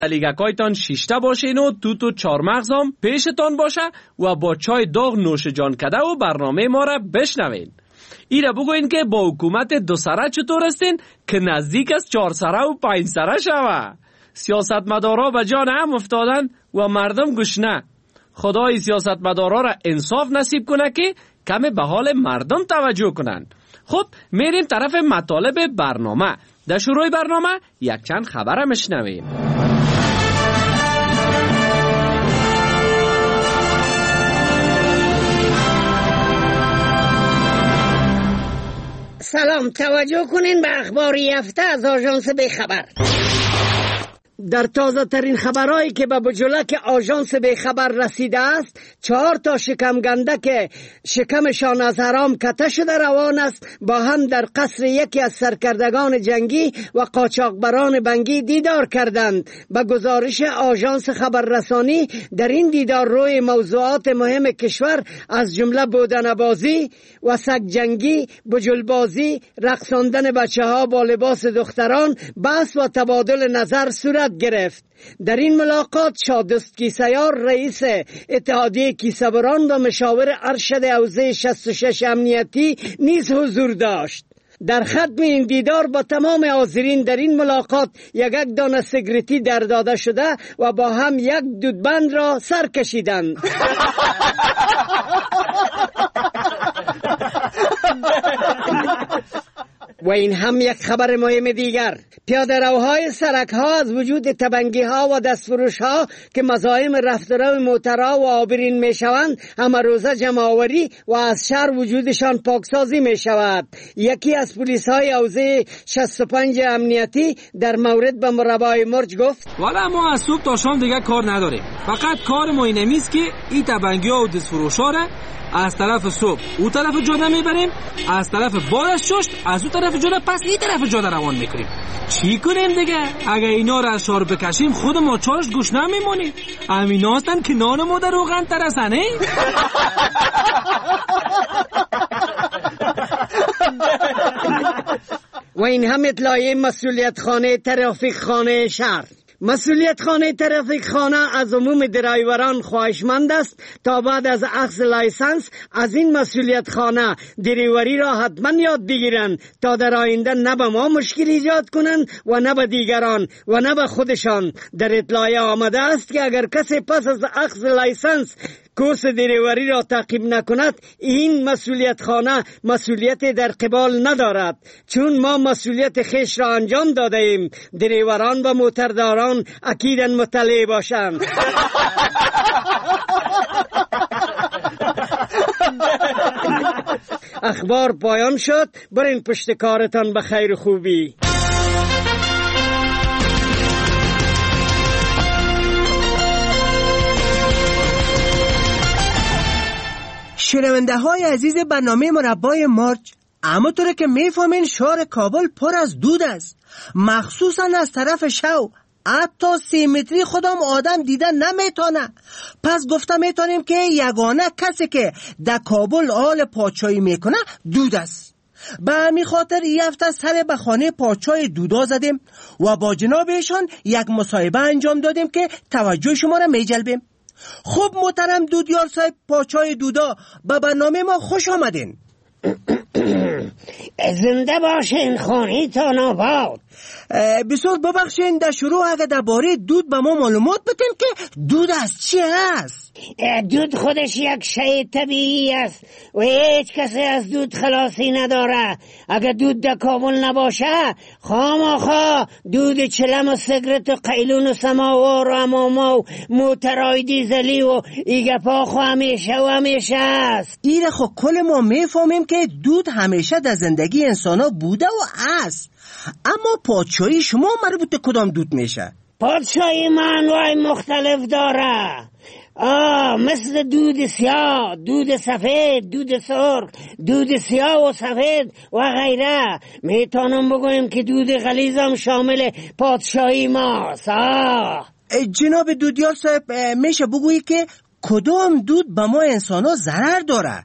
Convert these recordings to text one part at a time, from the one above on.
لیگکایتان شیشته باشین و توت و چارمغزام پیشتان باشه و با چای داغ نوش جان کده و برنامه ما را بشنوین. ایره بگوین که با حکومت 2 سره چطور استین که نزدیک است 4 سره و 5 سره شوه. سیاستمدارا به جان هم افتادن و مردم گشنه. خدای سیاستمدارا را انصاف نصیب کنه که کم به حال مردم توجه کنند. خب میریم طرف مطالب برنامه. در شروع برنامه یک چند خبر میشنویم. سلام، توجه کنین به اخباری هفته از آژانس بیخبر. در تازه ترین خبرهایی که به بجلک آژانس بیخبر رسیده است، 4 تا شکمگنده که شکمشان از حرام کته شده روان است با هم در قصر یکی از سرکردگان جنگی و قاچاقبران بنگی دیدار کردند. به گزارش آژانس خبررسانی در این دیدار روی موضوعات مهم کشور از جمله بودنه‌بازی و سگ جنگی، بجلبازی، رقصاندن بچه‌ها با لباس دختران، بحث و تبادل نظر صورت گرفت. در این ملاقات شادست کیسیار رئیس اتحادیه کیسه‌بران و مشاور ارشد حوزه 66 امنیتی نیز حضور داشت. در ختم این دیدار با تمام حاضرین در این ملاقات یک دانه سیگارتی در داده شده و با هم یک دودبند را سر کشیدند. و این هم یک خبر مهم دیگر. پیاده روهای سرک ها از وجود تبنگی ها و دستفروش ها که مزاحم رفت و رو موترها و عابرین می شوند همه روزه جمع آوری و از شهر وجودشان پاکسازی می شود. یکی از پلیس های حوزه 65 امنیتی در مورد به مربای مرج گفت والا ما از صبح تا شام دیگه کار نداریم، فقط کار ما اینه میست که این تبنگی ها و دستفروش ها را از طرف صبح او طرف جاده میبریم، از طرف بارش ششت از او طرف جاده پس این طرف جاده روان میکنیم. چی کنیم دیگه؟ اگه اینا را از شار بکشیم خود ما چارش گوش نمیمونیم. همین هستن که نان ما در روغن ترسنه. و این هم اطلاعیه مسئولیت خانه ترافیک خانه شهر. مسئولیت خانه ترافیک خانه از عموم درایوران خواهشمند است تا بعد از اخذ لایسنس از این مسئولیت خانه دریوری را حتما یاد بگیرند تا در آینده نه به ما مشکل ایجاد کنند و نه به دیگران و نه به خودشان. در اطلاعیه آمده است که اگر کسی پس از اخذ لایسنس کورس دریوری را تعقیب نکند، این مسئولیت خانه مسئولیت در قبال ندارد، چون ما مسئولیت خیش را انجام داده ایم. دریوران و موترداران اکیداً مطلع باشند. اخبار پایان شد. برین پشت کارتان به خیر خوبی. شنونده های عزیز برنامه مربای مرج، اما طوره که میفهمین شهر کابل پر از دود است، مخصوصا از طرف شو. حتی 3 متری خودم آدم دیده نمیتونه. پس گفته میتونیم که یگانه کسی که در کابل حال پادشاهی میکنه دود است. به همین خاطر این هفته سر به خانه پادشاه دودا زدیم و با جنابشان یک مصاحبه انجام دادیم که توجه شما را میجلبیم. خب محترم دودیار صاحب پادشاه دودا، به برنامه ما خوش آمدین. زنده باشین، خانه تان آباد. بسیار ببخشین، در شروع اگه درباره دود به ما معلومات بدین که دود از چی هست؟ دود خودش یک شی طبیعی است و هیچ کسی از دود خلاصی نداره. اگه دود در کابل نباشه خامخا دود چلم و سیگرت و قیلون و سماوار و اماما و موترهای دیزلی و ایگپاخ و همیشه است. ایره خب کل ما میفهمیم که دود همیشه در زندگی انسان ها بوده و است. اما پادشاهی شما مربوط کدام دود میشه؟ پادشاهی انواع مختلف داره. مثل دود سیاه، دود سفید، دود سرخ، دود سیاه و سفید و غیره. میتونم بگویم که دود غلیظ هم شامل پادشاهی ماست. جناب دودیار صاحب، میشه بگویی که کدام دود به ما انسان ها ضرر داره؟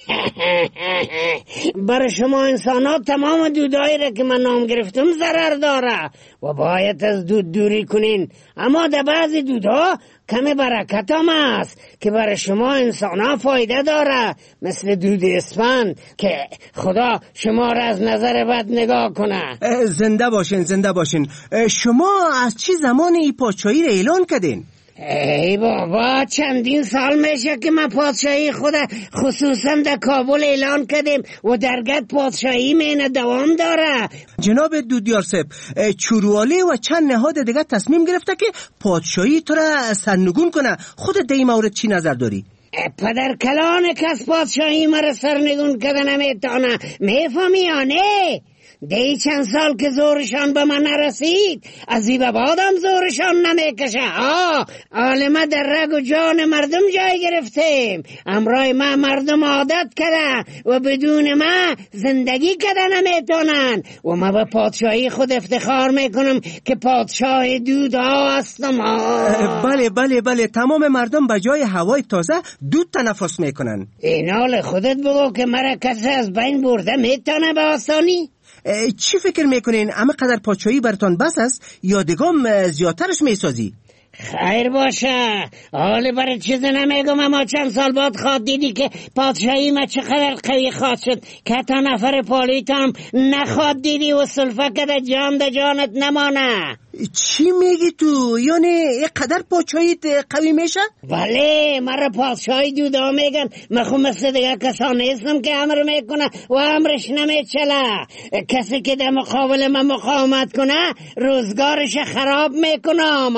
برای شما انسان ها تمام دودایی را که من نام گرفتم ضرر داره و باید از دود دوری کنین، اما در بعضی دودها کم برکت هم است که برای شما انسان ها فایده داره، مثل دود اسفند که خدا شما را از نظر بد نگاه کنه. زنده باشین زنده باشین. شما از چی زمان این پادشاهی را اعلان کردین؟ ای بابا چندین سال میشه که من پادشاهی خود خصوصا در کابل اعلان کردیم و درگت پادشاهی مینه دوام داره. جناب دودیار صاحب، چوروالی و چند نهاد دیگه تصمیم گرفته که پادشاهی تو را سرنگون کنه. خودت در این مورد چی نظر داری؟ پدر کلان کس پادشاهی مرا سرنگون کردن نمیتونه، میفهمی یا نه؟ دی چند سال که زورشان به من نرسید، از این به بعدم زورشان نمیکشه. عالمه در رگ و جان مردم جای گرفتیم، امرای ما مردم عادت کرده و بدون ما زندگی کرده نمیتونن و ما به پادشاهی خود افتخار میکنم که پادشاه دودها هستم. بله بله بله، تمام مردم به جای هوای تازه دود تنفس میکنن. این حال خودت بگو که مرا کسی از بین برده میتونه به آسانی؟ چی فکر میکنین؟ اما قدر پادشاهی براتون بس است یا دیگم زیادترش میسازی؟ خیر باشه، حالا برای چیز نمیگم، اما چند سال بعد خواد دیدی که پادشاهی ما چقدر قوی خواد شد که تا نفر پالیتم نخواد دیدی و سلفه کده جان ده جانت نمانه. چی میگی تو؟ یعنی یک قدر پادشاهیت قوی میشه؟ بله، مرا پادشاهی دودا میگن. من خود مثل دیگه کسان نیستم که امر میکنه و امرش نمیچله. کسی که در مقابل من مقاومت کنه روزگارش خراب میکنم.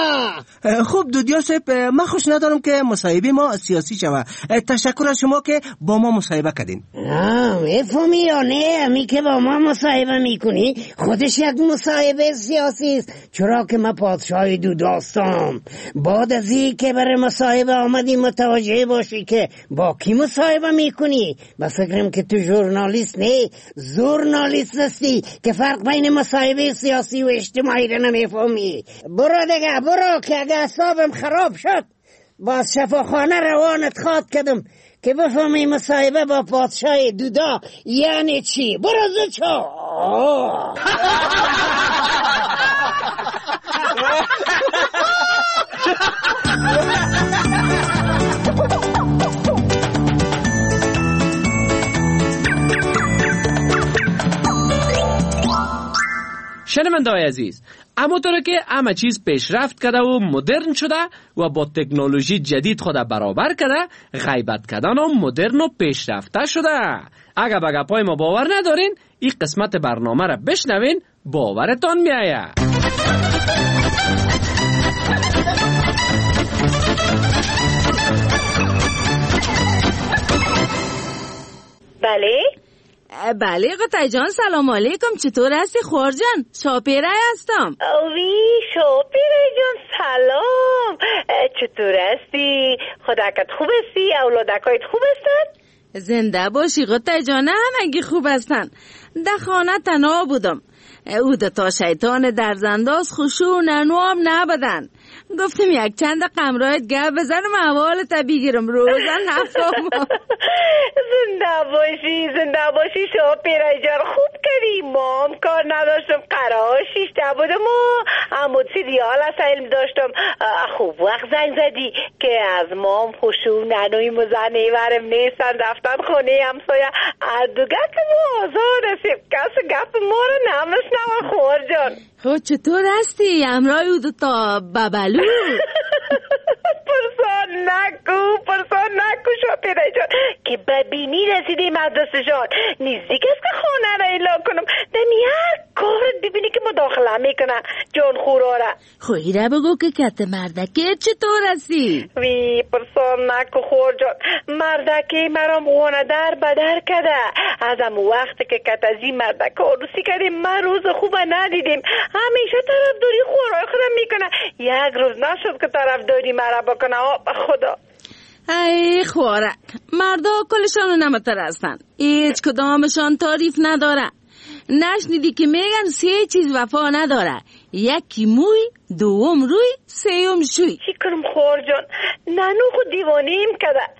خب دودیار صاحب، من خوش ندارم که مصاحبه ما سیاسی شوه. تشکر از شما که با ما مصاحبه کردین. میفهمی یا نه؟ امی که با ما مصاحبه میکنی خودش یک مصاحبه سیاسی است، چرا که من پادشاهی دوداستم. بعد از این که برای مصاحبه آمدی متوجه باشی که با کی مصاحبه میکنی. بس فکرم که تو ژورنالیست نه، ژورنالیست هستی که فرق بین مصاحبه سیاسی و اجتماعی را نمیفهمی. برو دیگه برو که اگه اعصابم خراب شد باز شفاخانه روانت خواد کردم که بفهمی مصاحبه با پادشاه دودا یعنی چی. برو زچو. شنونده‌های عزیز، اما طور که همه چیز پیشرفت کرده و مدرن شده و با تکنولوژی جدید خود برابر کرده، غیبت کردن هم مدرن و پیشرفته شده. اگر به گپای ما باور ندارین، این قسمت برنامه را بشنوین، باورتان میآید. بله قطعی جان، سلام علیکم. چطور هستی خور جان؟ شاپیره هستم. اوی شاپیره جان سلام، چطور هستی؟ خداکت خوب هستی؟ اولادکایت خوب هستن؟ زنده باشی قطعی جان، همگی خوب هستن. در خانه تنها بودم، او تا شیطان در زنداز خشوع ننوام نبدن. گفتم یک چند قمرایت گپ بزنم احوالت بگیرم، روزا نفهم. زنده باشی شاپیره جان، خوب کردی. ما هم کار نداشتم، قرار شیشته بودم و عمود سیدیال از علم داشتم. خوب وقت زنگ زدی که از مام خشوع ننوی مزنه ورم نیستن، رفتن خونه همسایه. دو گپ ما آزاد هستیم، کس گپ ما رو نمشنم خور جان. خود چطور هستی؟ امرای او تا ببلو؟ پرسان نکو شاپیره جان که ببینی رسیدی مدرسه جان. نزدیک است که خانه را اعلان کنم، دمی هر کارت ببینی که مداخله میکنن جان خوراره. خوی را بگو که کت مردکه چطور هستی؟ وی پرسان نکو خور جان، مردکه مرام غونه در بدر کده. از هم وقت که کت از این مردکه عروسی کردیم من روز خوب ندیدیم. همیشه طرفداری خورای خودم میکنه، یک روز نشد که طرفداری مرا بکنه. خدا ای خوارک، مردا کلشانو نمترستن، هیچ کدامشان تعریف نداره. نشنیدی که میگن 3 چیز وفا نداره؟ یکی موی، دوم روی، سوم شوی. چی کنم خور جان؟ ننو خود دیوانیم کده.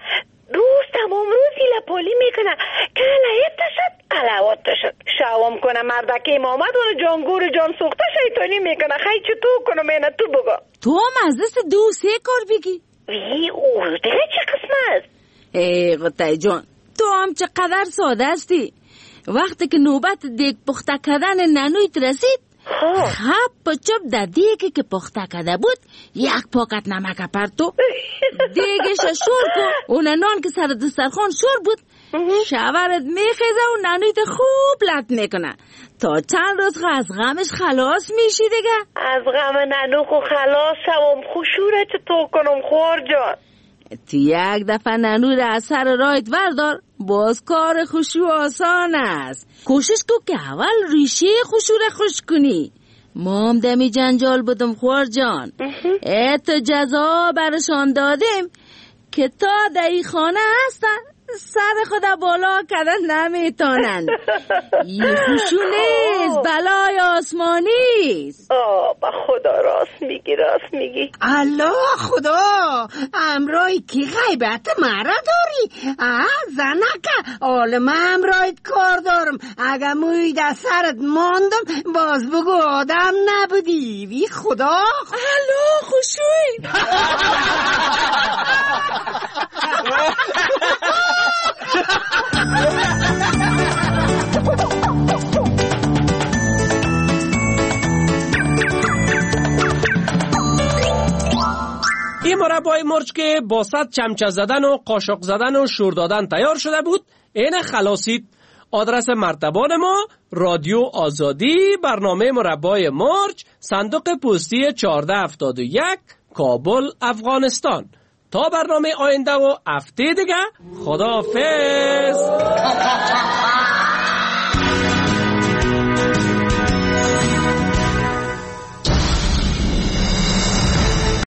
روز تمام روز لپالی میکنه که علایت شد علوات شد شوام کنه مردکه امامت اون جانگور جان سوخته شیطانی میکنه خیلی چه تو کنم اینه تو بگو تو هم از دست 2-3 کار بگی وی او دیگه چه قسم است؟ ای قطعی جان تو هم چقدر ساده هستی. وقتی که نوبت دیگ پخته کردن نانویت رسید خب چپ در دیگی که پخته کرده بود یک پاکت نمک پرتو دیگش شور کن. اون نان که سر دسترخوان شور بود شوهرت میخیزه و نانویت خوب لط میکنه تا چند روز از غمش خلاص میشی دیگه. از غم نانو خو خلاص شوم خوشوره چه تو کنم خوار جان. تو یک دفعه نانو را از سر رایت وردار باز کار خوشو آسان است. کوشش کن که اول ریشه خوشو را خوش کنی. ما هم دمی جنجال بودم خوار جان. تو جزا برشان دادیم که تا در این خانه هستن سر خدا بالا کردن نمیتونن. این خوشو نیست بلای آسمانی است. با خدا راست میگی. الله خدا امرای کی غیبت مرا داری؟ زنکه عالم امرایت کار دارم. اگه موی در سرت ماندم باز بگو آدم نبودی. وی خدا الو خوشوی این مربای مرچ که با 100 چمچه زدن و قاشق زدن و شور دادن تیار شده بود این خلاصید. آدرس مرتبان ما رادیو آزادی، برنامه مربای مرچ، صندوق پستی 1471 کابل افغانستان. تا برنامه آینده و هفته دیگه خداحافظ.